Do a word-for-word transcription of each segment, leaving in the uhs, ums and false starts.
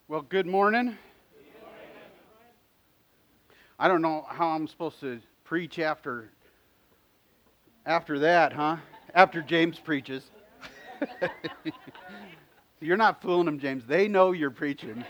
Well, good morning. I don't know how I'm supposed to preach after after that, huh? After James preaches. You're not fooling them, James. They know you're preaching.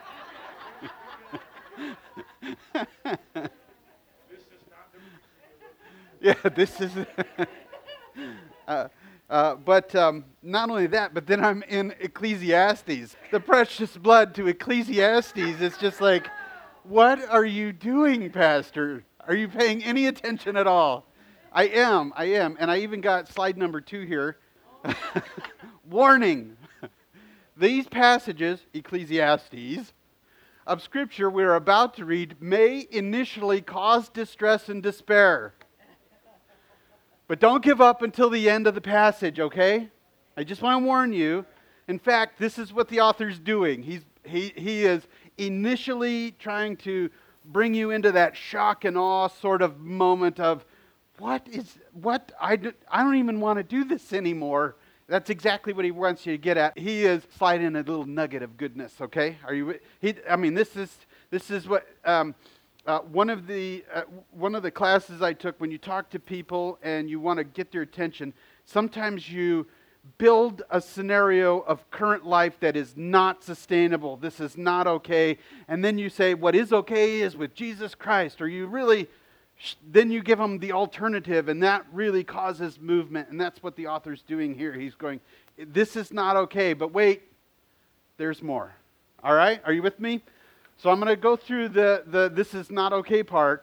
Yeah, this is. uh, uh, but um, not only that, but then I'm in Ecclesiastes. The precious blood to Ecclesiastes. It's just like, what are you doing, Pastor? Are you paying any attention at all? I am, I am. And I even got slide number two here. Warning. These passages, Ecclesiastes, of Scripture we're about to read may initially cause distress and despair. But don't give up until the end of the passage, okay? I just want to warn you. In fact, this is what the author's doing. He's, he, he is initially trying to bring you into that shock and awe sort of moment of, what is, what, I, do, I don't even want to do this anymore. That's exactly what he wants you to get at. He is sliding a little nugget of goodness, okay? Are you, he, I mean, this is, this is what, um, Uh, one of the uh, one of the classes I took, when you talk to people and you want to get their attention, sometimes you build a scenario of current life that is not sustainable. This is not okay. And then you say, what is okay is with Jesus Christ. Or you really, then you give them the alternative, and that really causes movement. And that's what the author's doing here. He's going, this is not okay, but wait, there's more. All right? Are you with me? So I'm going to go through the, the this is not okay part.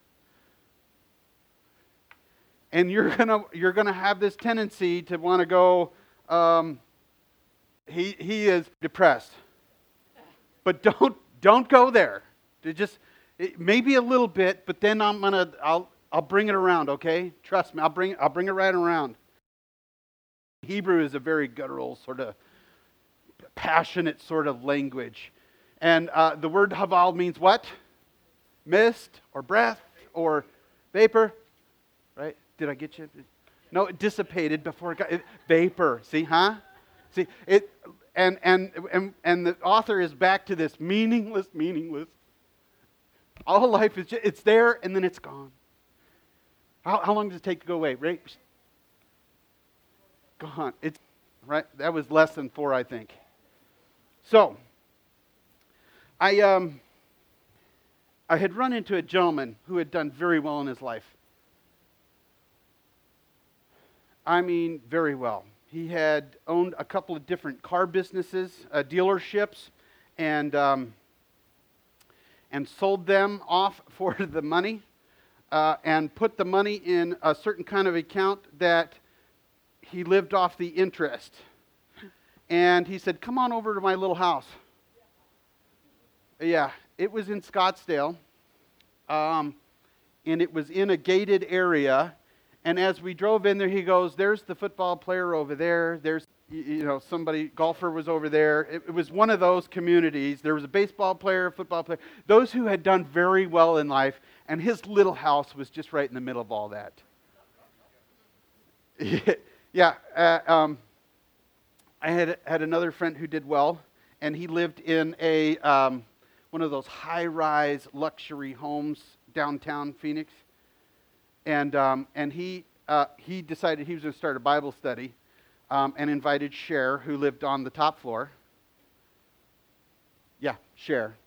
And you're going to you're going to have this tendency to want to go, um, he he is depressed. But don't don't go there. To just it, maybe a little bit, but then I'm going to I'll I'll bring it around, okay? Trust me, I'll bring I'll bring it right around. Hebrew is a very guttural sort of passionate sort of language. And uh, the word haval means what? Mist or breath or vapor, right? Did I get you? No, it dissipated before it got it, vapor. See, huh? See it, and and and and the author is back to this meaningless, meaningless. All life is just, it's there and then it's gone. How how long does it take to go away? Right? Gone. It's right. That was less than four, I think. So. I um, I had run into a gentleman who had done very well in his life. I mean, very well. He had owned a couple of different car businesses, uh, dealerships, and um, and sold them off for the money, uh, and put the money in a certain kind of account that he lived off the interest. And he said, "Come on over to my little house." Yeah, it was in Scottsdale, um, and it was in a gated area. And as we drove in there, he goes, "There's the football player over there. There's, you know, somebody, golfer was over there." It, it was one of those communities. There was a baseball player, a football player, those who had done very well in life, and his little house was just right in the middle of all that. yeah, uh, um, I had had another friend who did well, and he lived in a... Um, one of those high-rise luxury homes downtown Phoenix, and um, and he uh, he decided he was going to start a Bible study, um, and invited Cher, who lived on the top floor. Yeah, Cher,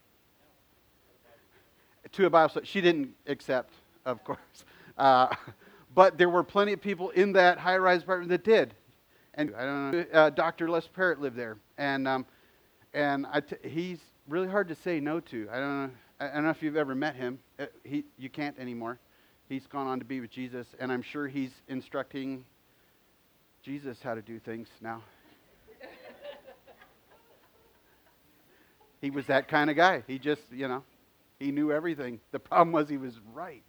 to a Bible study. She didn't accept, of course, uh, but there were plenty of people in that high-rise apartment that did. And I don't know, uh, Doctor Les Parrott lived there, and um, and I t- he's really hard to say no to. I don't know. I don't know if you've ever met him. Uh, he, you can't anymore. He's gone on to be with Jesus, and I'm sure he's instructing Jesus how to do things now. He was that kind of guy. He just, you know, he knew everything. The problem was he was right.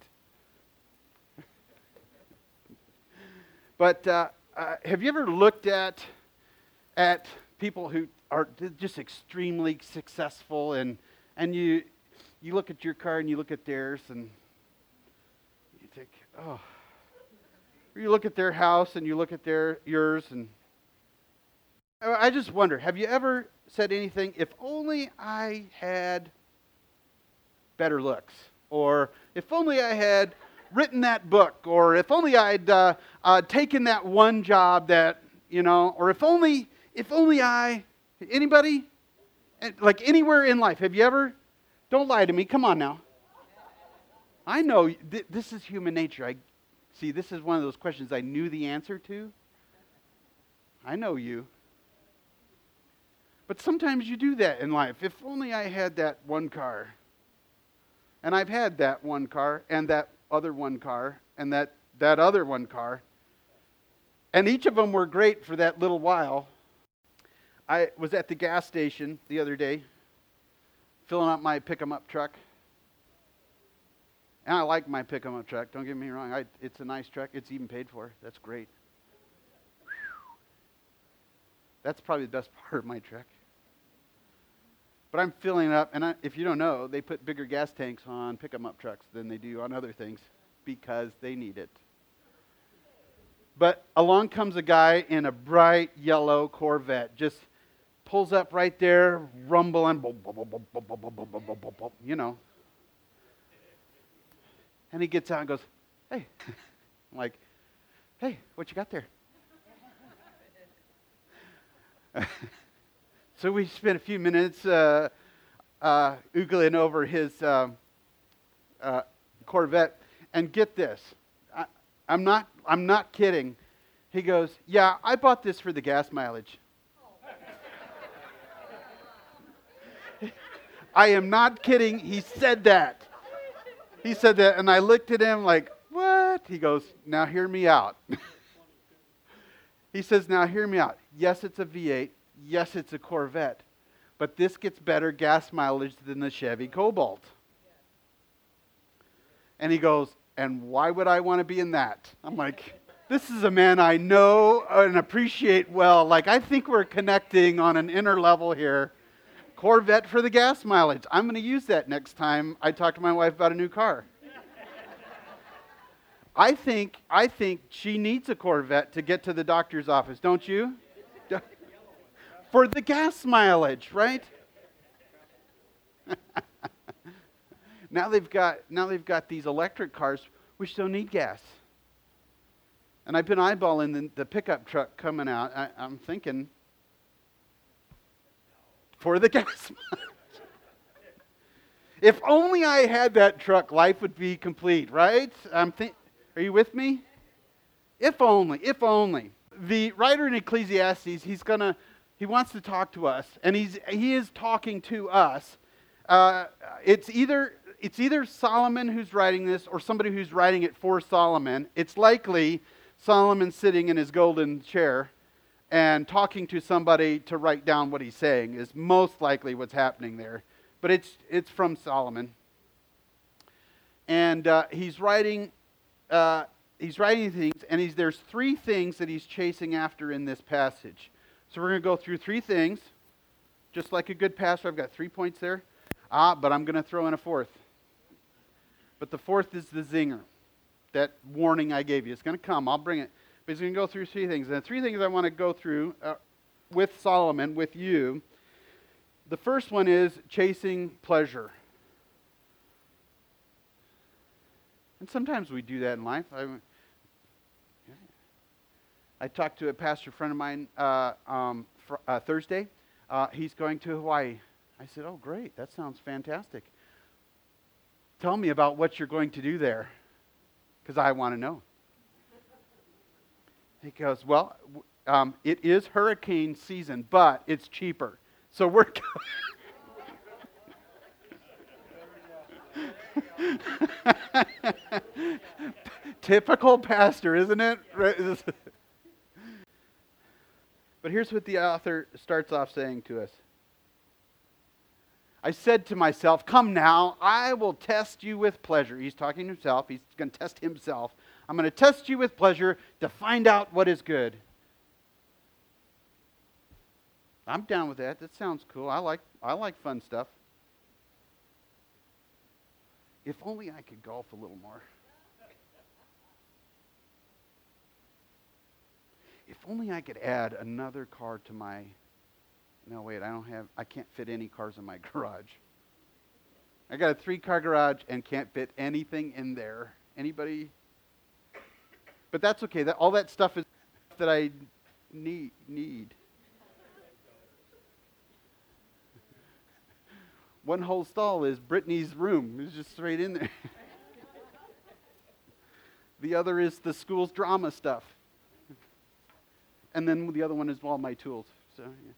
But uh, uh, have you ever looked at at people who are just extremely successful, and and you you look at your car and you look at theirs and you think, oh, or you look at their house and you look at their yours and I I just wonder, have you ever said anything, if only I had better looks, or if only I had written that book, or if only I'd uh, uh, taken that one job that, you know, or if only, if only I, anybody, Eh, like anywhere in life, have you ever, don't lie to me, come on now. I know, th- this is human nature. I see, this is one of those questions I knew the answer to. I know you. But sometimes you do that in life. If only I had that one car. And I've had that one car, and that other one car, and that, that other one car. And each of them were great for that little while. I was at the gas station the other day, filling up my pick-em-up truck. And I like my pick-em-up truck, don't get me wrong. I, it's a nice truck. It's even paid for. That's great. That's probably the best part of my truck. But I'm filling it up, and I, if you don't know, they put bigger gas tanks on pick-em-up trucks than they do on other things because they need it. But along comes a guy in a bright yellow Corvette, just pulls up right there, rumbling, you know. And he gets out and goes, hey. I'm like, hey, what you got there? So we spent a few minutes uh, uh, oogling over his uh, uh, Corvette, and get this, I, I'm not, I'm not kidding. He goes, yeah, I bought this for the gas mileage. I am not kidding. He said that. He said that, and I looked at him like, what? He goes, now hear me out. He says, now hear me out. Yes, it's a V eight. Yes, it's a Corvette. But this gets better gas mileage than the Chevy Cobalt. And he goes, and why would I want to be in that? I'm like, this is a man I know and appreciate well. Like, I think we're connecting on an inner level here. Corvette for the gas mileage. I'm going to use that next time I talk to my wife about a new car. I think I think she needs a Corvette to get to the doctor's office, don't you? For the gas mileage, right? Now they've got now they've got these electric cars which don't need gas. And I've been eyeballing the, the pickup truck coming out. I, I'm thinking, for the gas mileage. If only I had that truck, life would be complete, right? I'm think. Are you with me? If only, if only. The writer in Ecclesiastes, he's gonna, he wants to talk to us, and he's he is talking to us. Uh, it's either it's either Solomon who's writing this, or somebody who's writing it for Solomon. It's likely Solomon sitting in his golden chair and talking to somebody to write down what he's saying is most likely what's happening there. But it's it's from Solomon, and uh, he's writing. Uh, he's writing things, and he's, there's three things that he's chasing after in this passage. So we're going to go through three things. Just like a good pastor, I've got three points there. Ah, but I'm going to throw in a fourth. But the fourth is the zinger. That warning I gave you. It's going to come. I'll bring it. But he's going to go through three things. And the three things I want to go through uh, with Solomon, with you. The first one is chasing pleasure. And sometimes we do that in life. I, I talked to a pastor friend of mine uh, um, fr- uh, Thursday. Uh, he's going to Hawaii. I said, oh, great. That sounds fantastic. Tell me about what you're going to do there, because I want to know. He goes, well, um, it is hurricane season, but it's cheaper. So we're going. Typical pastor, isn't it? But here's what the author starts off saying to us. I said to myself, come now, I will test you with pleasure. He's talking to himself. He's going to test himself. I'm going to test you with pleasure to find out what is good. I'm down with that. That sounds cool. I like I like fun stuff. If only I could golf a little more. if only I could add another car to my, no wait, I don't have, I can't fit any cars in my garage. I got a three-car garage and can't fit anything in there. Anybody? But that's okay. That all that stuff is that I need need. One whole stall is Brittany's room. It's just straight in there. The other is the school's drama stuff. And then the other one is all my tools. So yeah.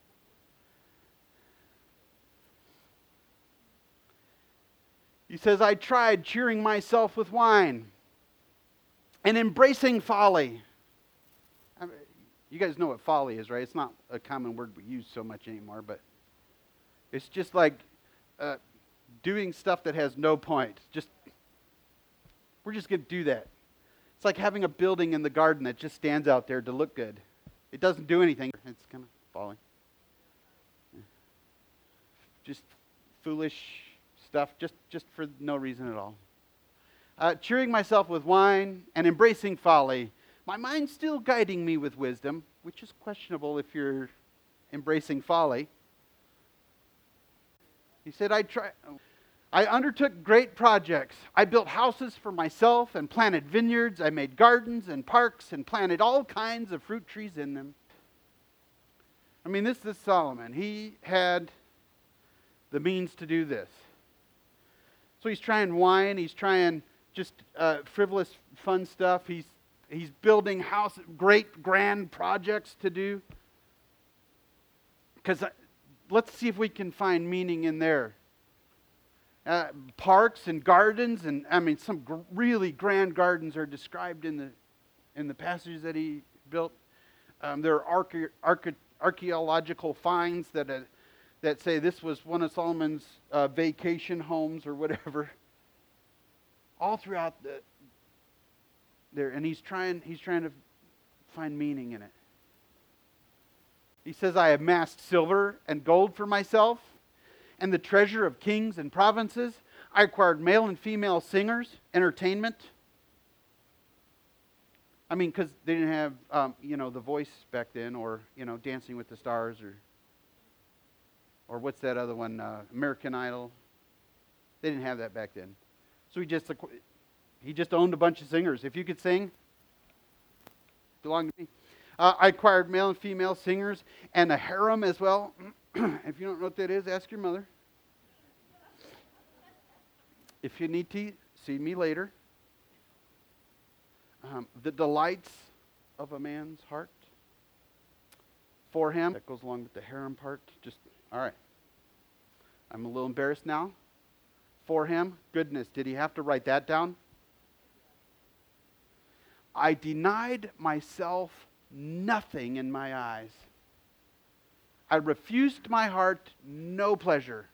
He says, I tried cheering myself with wine and embracing folly. I mean, you guys know what folly is, right? It's not a common word we use so much anymore, but it's just like uh, doing stuff that has no point. Just, we're just going to do that. It's like having a building in the garden that just stands out there to look good. It doesn't do anything. It's kind of falling. Just foolish stuff, just, just for no reason at all. Uh, cheering myself with wine and embracing folly. My mind's still guiding me with wisdom, which is questionable if you're embracing folly. He said, I try. I undertook great projects. I built houses for myself and planted vineyards. I made gardens and parks and planted all kinds of fruit trees in them. I mean, this is Solomon. He had the means to do this. So he's trying wine. He's trying just uh, frivolous, fun stuff. He's he's building house, great, grand projects to do. Because let's see if we can find meaning in there. Uh, parks and gardens, and I mean, some gr- really grand gardens are described in the in the passages that he built. Um, there are arche- arche- archaeological finds that uh, that say this was one of Solomon's uh, vacation homes or whatever. All throughout the there, and he's trying he's trying to find meaning in it. He says, "I amassed silver and gold for myself, and the treasure of kings and provinces. I acquired male and female singers, entertainment." I mean, because they didn't have, um, you know, The Voice back then, or, you know, Dancing with the Stars, or, or what's that other one, uh, American Idol. They didn't have that back then. So he just, he just owned a bunch of singers. If you could sing, belonged to me. Uh, I acquired male and female singers, and a harem as well. If you don't know what that is, ask your mother. If you need to, see me later. Um, the delights of a man's heart. For him. That goes along with the harem part. Just, all right. I'm a little embarrassed now. For him. Goodness, did he have to write that down? I denied myself nothing in my eyes. I refused my heart no pleasure.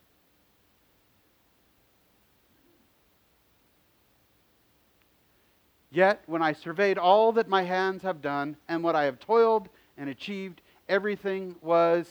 Yet, when I surveyed all that my hands have done and what I have toiled and achieved, everything was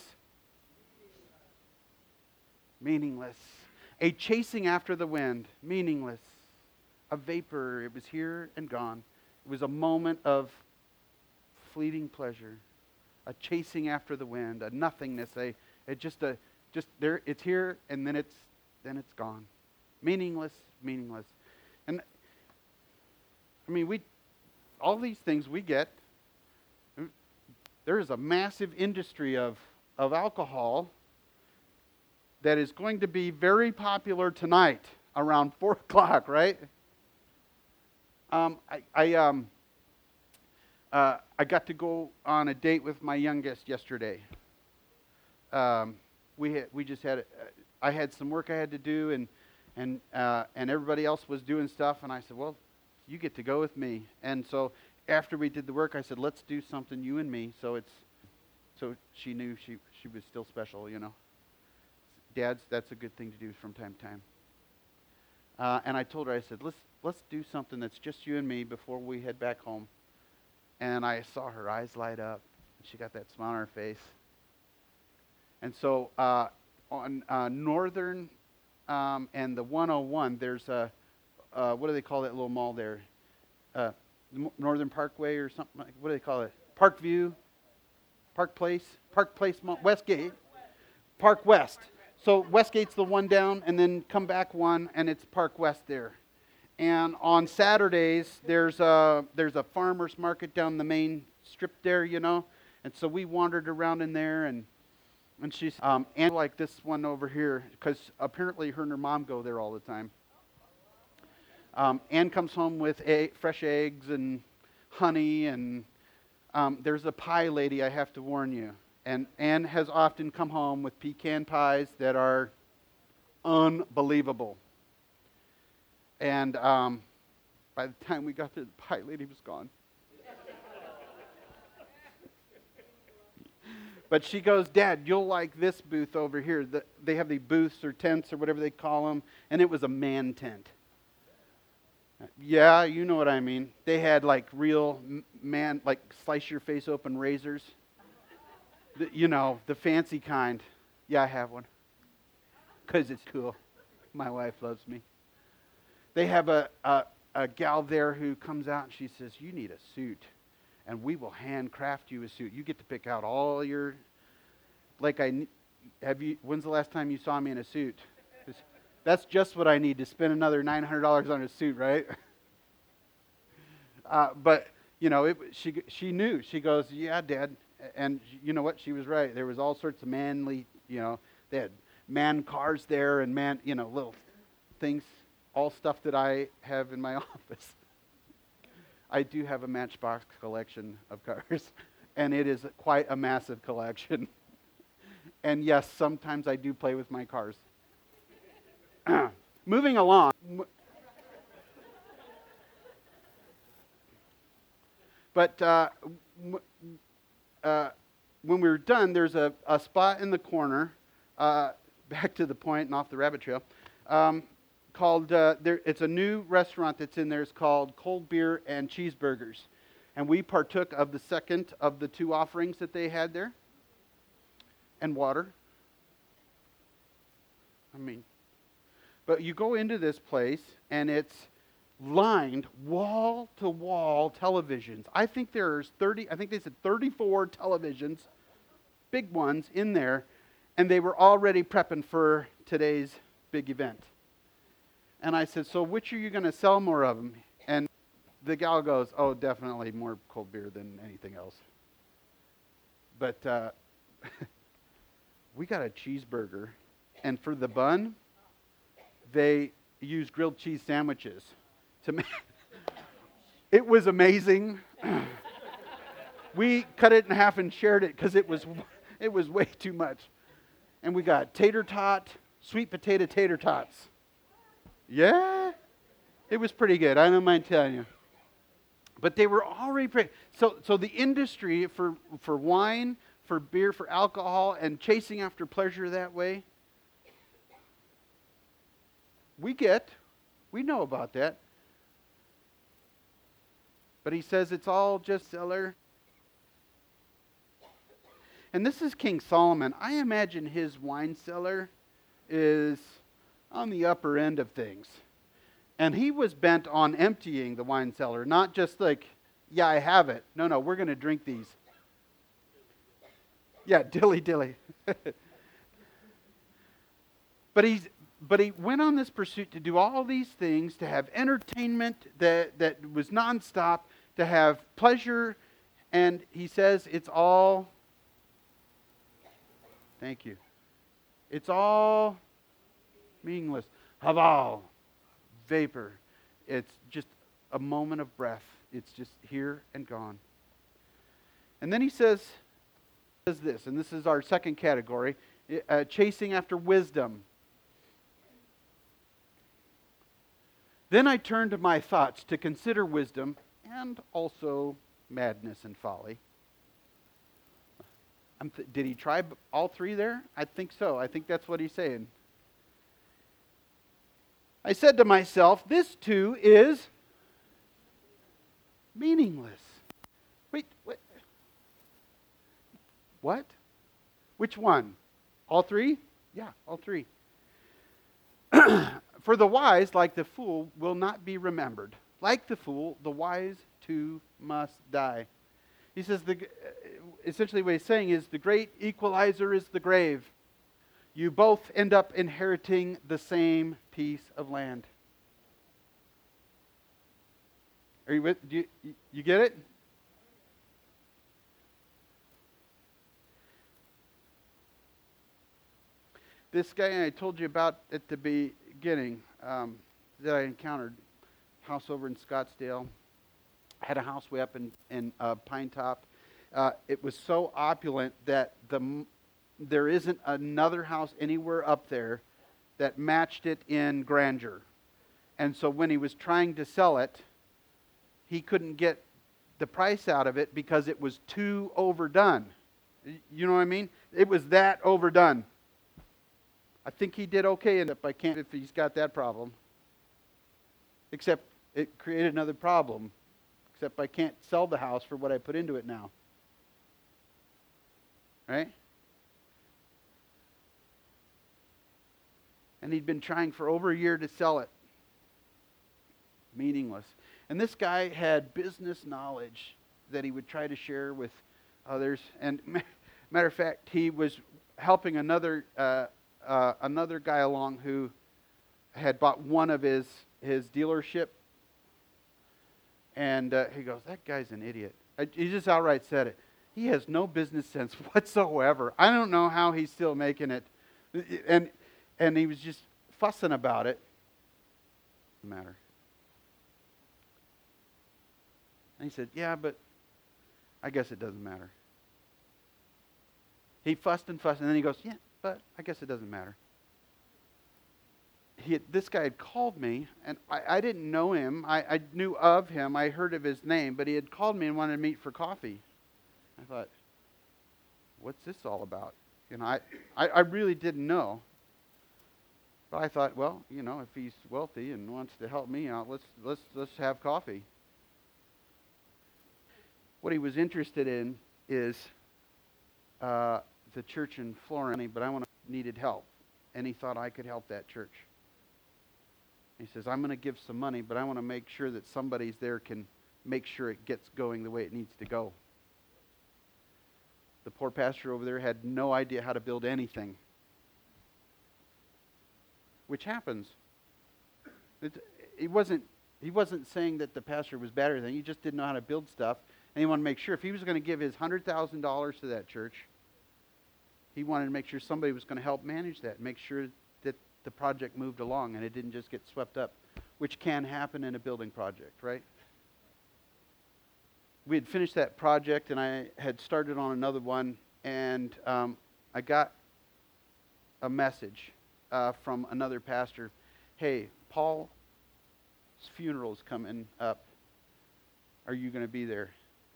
meaningless. A chasing after the wind, meaningless. A vapor, it was here and gone. It was a moment of fleeting pleasure. A chasing after the wind, a nothingness, a it just a just there. It's here and then it's then it's gone, meaningless, meaningless. And I mean, we all these things we get. There is a massive industry of of alcohol that is going to be very popular tonight around four o'clock, right? Um, I, I um. Uh, I got to go on a date with my youngest yesterday. Um, we had, we just had, uh, I had some work I had to do, and and uh, and everybody else was doing stuff, and I said, well, you get to go with me. And so after we did the work, I said, let's do something, you and me. So it's, so she knew she she was still special, you know. Dads, that's a good thing to do from time to time. Uh, and I told her, I said, let's let's do something that's just you and me before we head back home. And I saw her eyes light up. She got that smile on her face. And so uh, on uh, Northern um, and the one oh one, there's a, uh, what do they call that little mall there? Uh, Northern Parkway or something like, what do they call it? Parkview, Park Place, Park Place, Mall, Westgate, Park West. So Westgate's the one down, and then come back one, and it's Park West there. And on Saturdays, there's a there's a farmer's market down the main strip there, you know. And so we wandered around in there, and and she's um, and like this one over here, because apparently her and her mom go there all the time. Um, Ann comes home with egg, fresh eggs and honey, and um, there's a pie lady, I have to warn you. And Ann has often come home with pecan pies that are unbelievable. And um, by the time we got there, the pie lady was gone. But she goes, Dad, you'll like this booth over here. The, they have the booths or tents or whatever they call them, and it was a man tent. Yeah, you know what I mean. They had like real man, like slice your face open razors. The, you know, the fancy kind. Yeah, I have one. Because it's cool. My wife loves me. They have a, a, a gal there who comes out and she says, you need a suit. And we will handcraft you a suit. You get to pick out all your, like I, have you, when's the last time you saw me in a suit? That's just what I need to spend another nine hundred dollars on a suit, right? Uh, but, you know, it, she she knew. She goes, yeah, Dad. And you know what? She was right. There was all sorts of manly, you know, they had man cars there and man, you know, little things, all stuff that I have in my office. I do have a Matchbox collection of cars, and it is quite a massive collection. And yes, sometimes I do play with my cars. Moving along. But uh, uh, when we were done, there's a, a spot in the corner, uh, back to the point and off the rabbit trail, um, called, uh, there, it's a new restaurant that's in there. It's called Cold Beer and Cheeseburgers. And we partook of the second of the two offerings that they had there. And water. I mean, but you go into this place, and it's lined wall-to-wall televisions. I think there's thirty, I think they said thirty-four televisions, big ones, in there, and they were already prepping for today's big event. And I said, so which are you going to sell more of them? And the gal goes, oh, definitely more cold beer than anything else. But uh, we got a cheeseburger, and for the bun, they use grilled cheese sandwiches. To make it was amazing. We cut it in half and shared it because it was it was way too much. And we got tater tot, sweet potato tater tots. Yeah, it was pretty good. I don't mind telling you. But they were already pretty. So so the industry for for wine, for beer, for alcohol, and chasing after pleasure that way. We get, we know about that. But he says it's all just cellar. And this is King Solomon. I imagine his wine cellar is on the upper end of things. And he was bent on emptying the wine cellar, not just like, yeah, I have it. No, no, we're going to drink these. Yeah, dilly dilly. But he's But he went on this pursuit to do all these things, to have entertainment that, that was nonstop, to have pleasure, and he says it's all, thank you, it's all meaningless. Haval, vapor. It's just a moment of breath. It's just here and gone. And then he says, says this, and this is our second category, uh, chasing after wisdom. Then I turned to my thoughts to consider wisdom and also madness and folly. I'm th- did he try all three there? I think so. I think that's what he's saying. I said to myself, this too is meaningless. Wait, what? What? Which one? All three? Yeah, all three. For the wise, like the fool, will not be remembered. Like the fool, the wise too must die. He says, the, essentially what he's saying is the great equalizer is the grave. You both end up inheriting the same piece of land. Are you with? Do you, you get it? This guy I told you about at the beginning um, that I encountered, house over in Scottsdale, had a house way up in, in uh, Pine Top. Uh, it was so opulent that the there isn't another house anywhere up there that matched it in grandeur. And so when he was trying to sell it, he couldn't get the price out of it because it was too overdone. You know what I mean? It was that overdone. I think he did okay in it, but I can't if he's got that problem. Except it created another problem. Except I can't sell the house for what I put into it now. Right? And he'd been trying for over a year to sell it. Meaningless. And this guy had business knowledge that he would try to share with others. And matter of fact, he was helping another uh, uh, another guy along who had bought one of his his dealership. And uh, he goes, "That guy's an idiot." I, he just outright said it. He has no business sense whatsoever. I don't know how he's still making it. And and he was just fussing about it. Doesn't matter. And he said, "Yeah, but I guess it doesn't matter." He fussed and fussed, and then he goes, "Yeah, but I guess it doesn't matter." He had, this guy had called me, and I, I didn't know him. I, I knew of him. I heard of his name, but he had called me and wanted to meet for coffee. I thought, what's this all about? You know, I, I, I really didn't know. But I thought, well, you know, if he's wealthy and wants to help me out, let's let's let's have coffee. What he was interested in is uh, the church in Florence, but I want to needed help, and he thought I could help that church. He says, "I'm going to give some money, but I want to make sure that somebody's there can make sure it gets going the way it needs to go." The poor pastor over there had no idea how to build anything, which happens. It, he wasn't he wasn't saying that the pastor was bad or anything. He just didn't know how to build stuff, and he wanted to make sure if he was going to give his one hundred thousand dollars to that church, he wanted to make sure somebody was going to help manage that, make sure that the project moved along and it didn't just get swept up, which can happen in a building project, right? We had finished that project, and I had started on another one, and um, I got a message uh, from another pastor. "Hey, Paul's funeral's coming up. Are you going to be there?"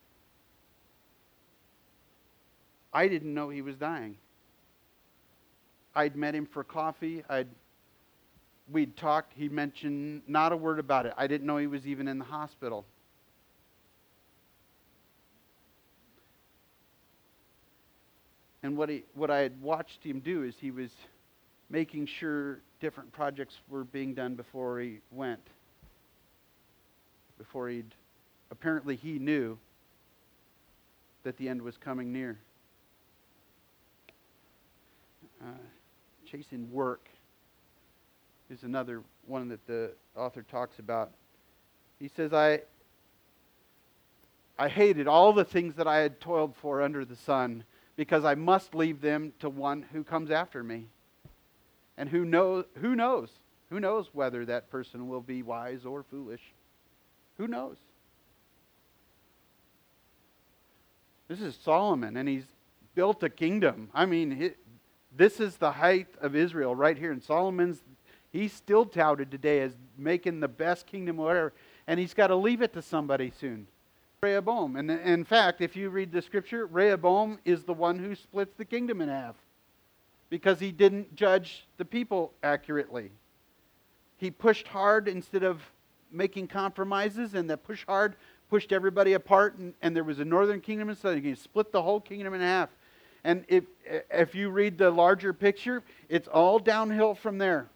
I didn't know he was dying. I'd met him for coffee. I'd we'd talked. He mentioned not a word about it. I didn't know he was even in the hospital. And what he, what I had watched him do is he was making sure different projects were being done before he went. Before he'd, apparently he knew that the end was coming near. Uh, chasing work is another one that the author talks about. He says, I, I hated all the things that I had toiled for under the sun, because I must leave them to one who comes after me. And who knows, who knows? Who knows whether that person will be wise or foolish? Who knows? This is Solomon, and he's built a kingdom. I mean, he, this is the height of Israel right here. And Solomon's, he's still touted today as making the best kingdom or whatever. And he's got to leave it to somebody soon. Rehoboam. And in fact, if you read the scripture, Rehoboam is the one who splits the kingdom in half because he didn't judge the people accurately. He pushed hard instead of making compromises, and that push hard pushed everybody apart, and, and there was a northern kingdom and southern kingdom. He split the whole kingdom in half. And if, if you read the larger picture, it's all downhill from there.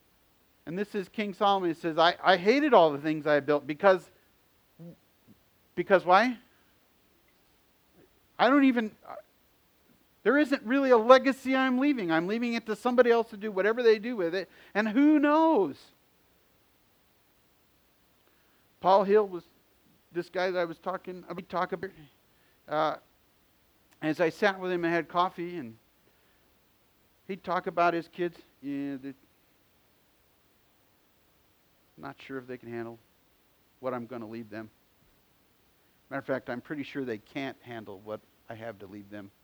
And this is King Solomon. He says, I, I hated all the things I built because Because why? I don't even, there isn't really a legacy I'm leaving. I'm leaving it to somebody else to do whatever they do with it. And who knows? Paul Hill was this guy that I was talking, we talk about. Uh, as I sat with him and had coffee, and he'd talk about his kids. Yeah, they're not sure if they can handle what I'm going to leave them. Matter of fact, I'm pretty sure they can't handle what I have to leave them.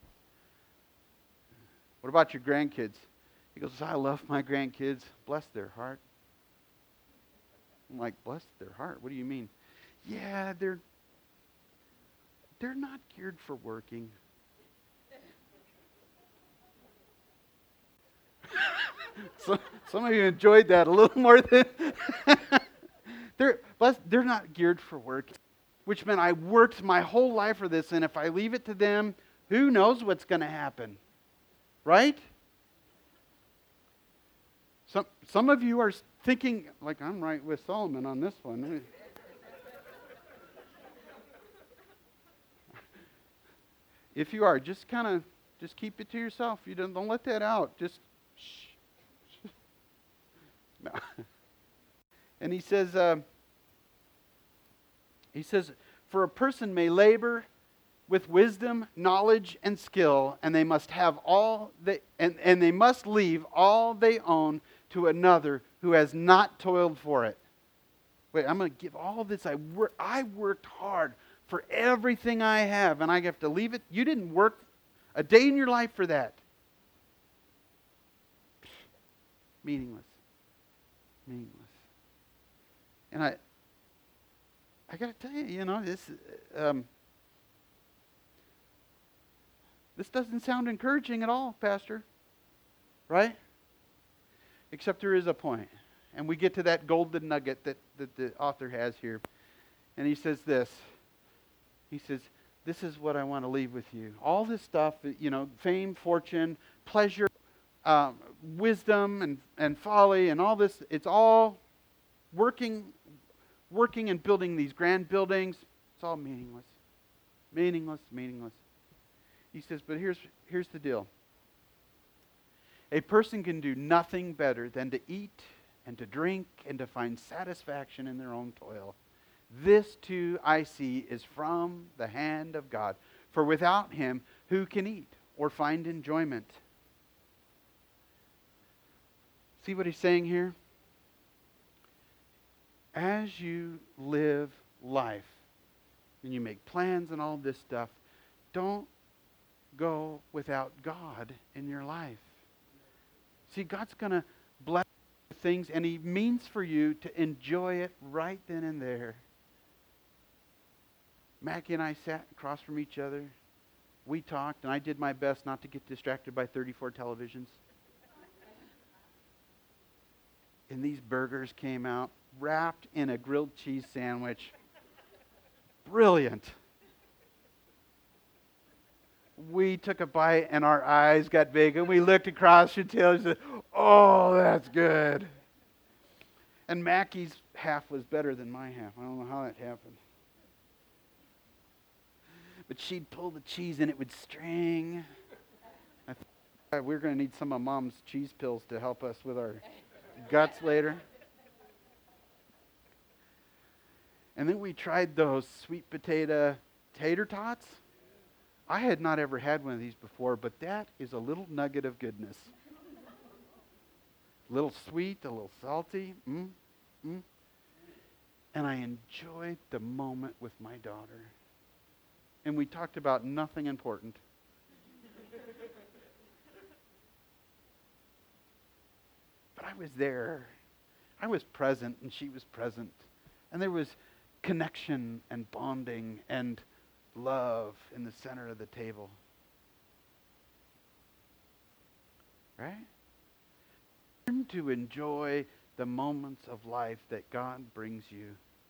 What about your grandkids? He goes, I love my grandkids. Bless their heart. I'm like, bless their heart? What do you mean? Yeah, they're they're not geared for working. So, some of you enjoyed that a little more than they're bless, they're not geared for work. Which meant I worked my whole life for this, and if I leave it to them, who knows what's going to happen? Right? Some some of you are thinking, like I'm right with Solomon on this one. If you are, just kind of, just keep it to yourself. You don't, don't let that out. Just shh. No. And he says, uh, he says, for a person may labor with wisdom, knowledge, and skill, and they must have all they and, and they must leave all they own to another who has not toiled for it. Wait, I'm going to give all this. I work. I worked hard for everything I have, and I have to leave it. You didn't work a day in your life for that. Meaningless. Meaningless. And I, I got to tell you, you know, this, um, this doesn't sound encouraging at all, Pastor. Right? Except there is a point. And we get to that golden nugget that, that the author has here. And he says this. He says, this is what I want to leave with you. All this stuff, you know, fame, fortune, pleasure, um, wisdom, and, and folly, and all this, it's all working, working and building these grand buildings. It's all meaningless. Meaningless, meaningless. He says, but here's here's the deal. A person can do nothing better than to eat and to drink and to find satisfaction in their own toil. This too I see is from the hand of God. For without Him, who can eat or find enjoyment? See what he's saying here? As you live life and you make plans and all this stuff, don't go without God in your life. See, God's going to bless things, and He means for you to enjoy it right then and there. Mackie and I sat across from each other. We talked, and I did my best not to get distracted by thirty-four televisions. And these burgers came out wrapped in a grilled cheese sandwich. Brilliant. We took a bite and our eyes got big and we looked across Chantel and said, oh, that's good. And Mackie's half was better than my half. I don't know how that happened. But she'd pull the cheese and it would string. I thought we we're going to need some of Mom's cheese pills to help us with our guts later. And then we tried those sweet potato tater tots. I had not ever had one of these before, but that is a little nugget of goodness. A little sweet, a little salty. Mm, mm. And I enjoyed the moment with my daughter. And we talked about nothing important. But I was there. I was present, and she was present. And there was connection and bonding and love in the center of the table. Right? Learn to enjoy the moments of life that God brings you.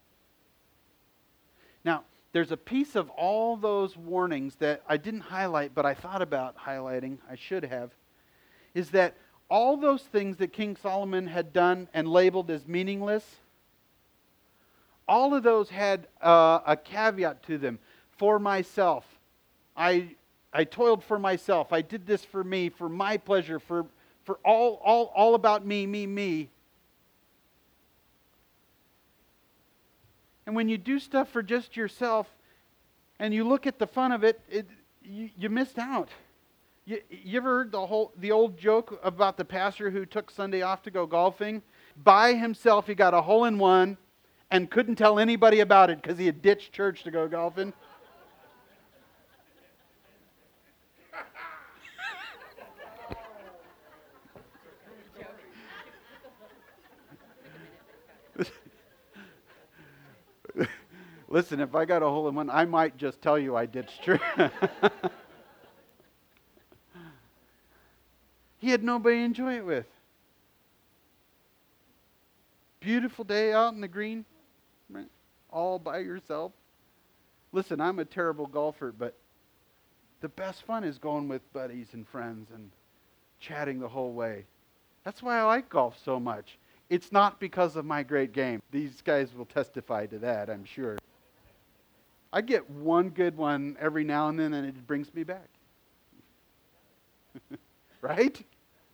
Now, there's a piece of all those warnings that I didn't highlight, but I thought about highlighting, I should have, is that all those things that King Solomon had done and labeled as meaningless, All of those had uh, a caveat to them. For myself. I I toiled for myself. I did this for me, for my pleasure, for, for all, all, all about me, me, me. And when you do stuff for just yourself and you look at the fun of it, it you, you missed out. You, you ever heard the whole the old joke about the pastor who took Sunday off to go golfing? By himself, he got a hole in one and couldn't tell anybody about it because he had ditched church to go golfing. Listen, if I got a hole in one, I might just tell you I ditched church. He had nobody to enjoy it with. Beautiful day out in the green, right? All by yourself. Listen, I'm a terrible golfer, but the best fun is going with buddies and friends and chatting the whole way. That's why I like golf so much. It's not because of my great game. These guys will testify to that, I'm sure. I get one good one every now and then, and it brings me back. Right?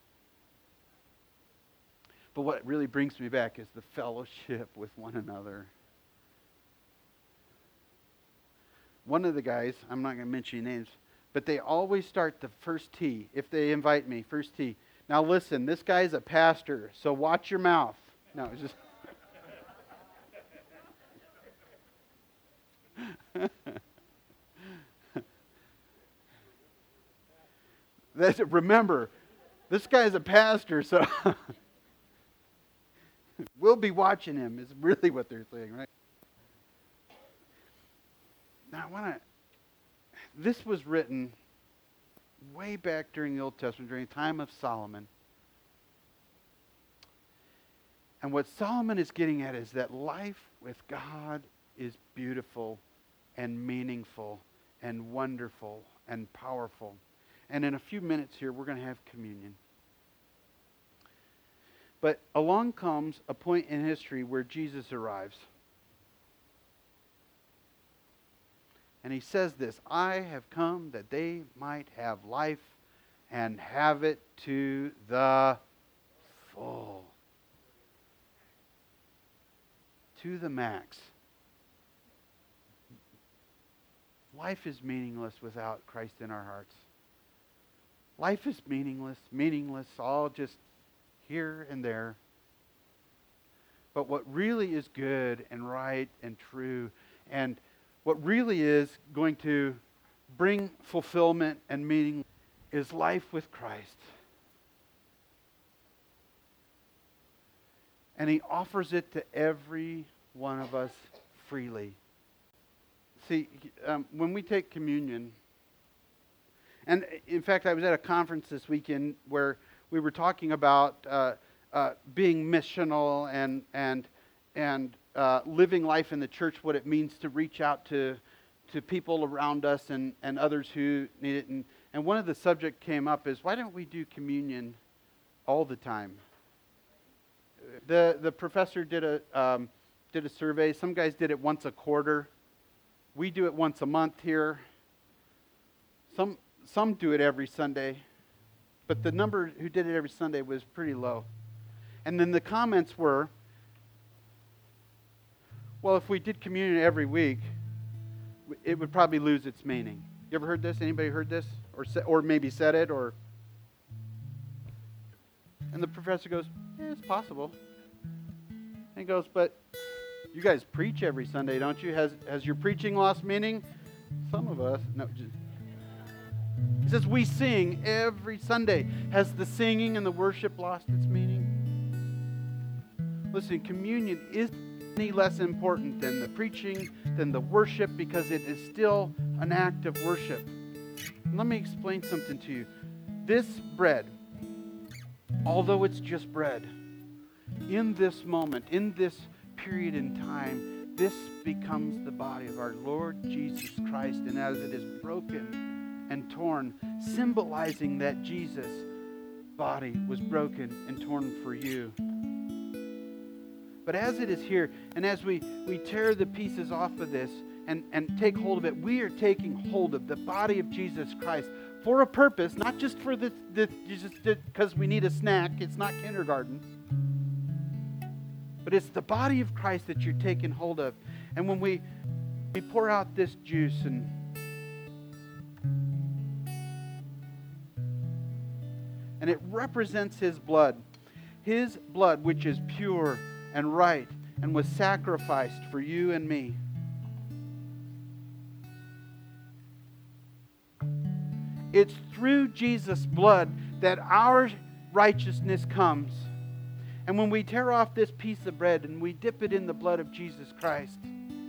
But what really brings me back is the fellowship with one another. One of the guys, I'm not going to mention names, but they always start the first tee. If they invite me, first tee. Now listen, this guy's a pastor, so watch your mouth. No, it's just... That's, remember, this guy's a pastor, so we'll be watching him, is really what they're saying, right? Now, I want to... This was written way back during the Old Testament, during the time of Solomon. And what Solomon is getting at is that life with God is beautiful and meaningful and wonderful and powerful. And in a few minutes here, we're going to have communion. But along comes a point in history where Jesus arrives. And he says this, I have come that they might have life and have it to the full. To the max. Life is meaningless without Christ in our hearts. Life is meaningless, meaningless, all just here and there. But what really is good and right and true, and what really is going to bring fulfillment and meaning, is life with Christ. And he offers it to every one of us freely. See, um, when we take communion, and in fact, I was at a conference this weekend where we were talking about uh, uh, being missional and and and uh, living life in the church, what it means to reach out to to people around us and, and others who need it. And, and one of the subject came up is, why don't we do communion all the time? The the professor did a um, did a survey. Some guys did it once a quarter. We do it once a month here. Some some do it every Sunday, but the number who did it every Sunday was pretty low. And then the comments were, well, if we did communion every week, it would probably lose its meaning. You ever heard this? Anybody heard this? Or or maybe said it? Or And the professor goes, yeah, it's possible. And he goes, but you guys preach every Sunday, don't you? Has has your preaching lost meaning? Some of us. No. Just, he says, we sing every Sunday. Has the singing and the worship lost its meaning? Listen, communion isn't any less important than the preaching, than the worship, because it is still an act of worship. And let me explain something to you. This bread, although it's just bread, in this moment, in this period in time, this becomes the body of our Lord Jesus Christ. And as it is broken and torn, symbolizing that Jesus' body was broken and torn for you, But as it is here, and as we, we tear the pieces off of this and, and take hold of it, we are taking hold of the body of Jesus Christ for a purpose, not just for the, the just because we need a snack. It's not kindergarten. But it's the body of Christ that you're taking hold of. And when we, we pour out this juice and and it represents His blood. His blood, which is pure and right and was sacrificed for you and me. It's through Jesus' blood that our righteousness comes. And when we tear off this piece of bread and we dip it in the blood of Jesus Christ,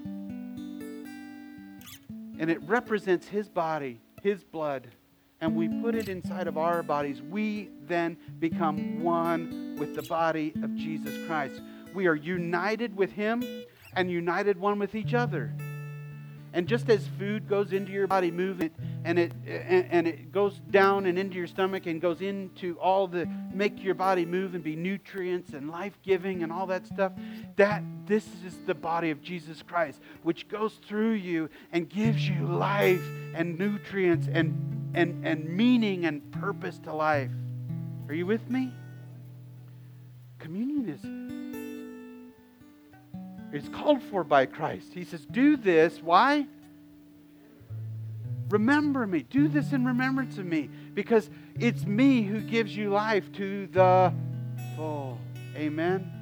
and it represents His body, His blood, and we put it inside of our bodies, we then become one with the body of Jesus Christ. We are united with Him and united one with each other. And just as food goes into your body, move it, and it and, and it goes down and into your stomach and goes into all the, make your body move and be nutrients and life-giving and all that stuff, that this is the body of Jesus Christ, which goes through you and gives you life and nutrients and, and, and meaning and purpose to life. Are you with me? Communion is It's called for by Christ. He says, do this. Why? Remember me. Do this in remembrance of me. Because it's me who gives you life to the full. Amen.